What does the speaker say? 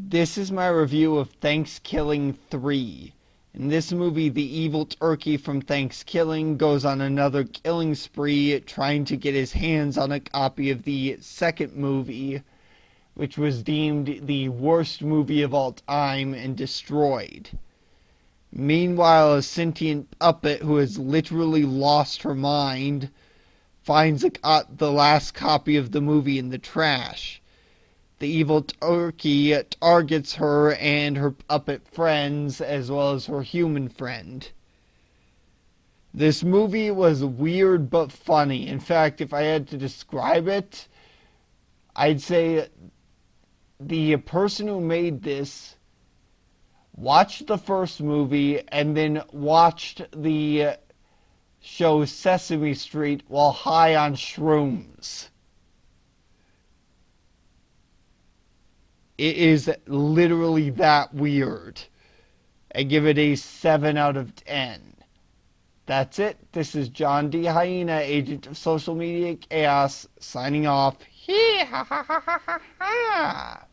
This is my review of Thanksgiving 3. In this movie, the evil turkey from Thanksgiving goes on another killing spree trying to get his hands on a copy of the second movie, which was deemed the worst movie of all time and destroyed. Meanwhile, a sentient puppet who has literally lost her mind finds the last copy of the movie in the trash. The evil turkey targets her and her puppet friends, as well as her human friend. This movie was weird but funny. In fact, if I had to describe it, I'd say the person who made this watched the first movie and then watched the show Sesame Street while high on shrooms. It is literally that weird. I give it a 7 out of 10. That's it. This is John D. Hyena, agent of social media chaos, signing off. Hee ha ha ha ha ha ha.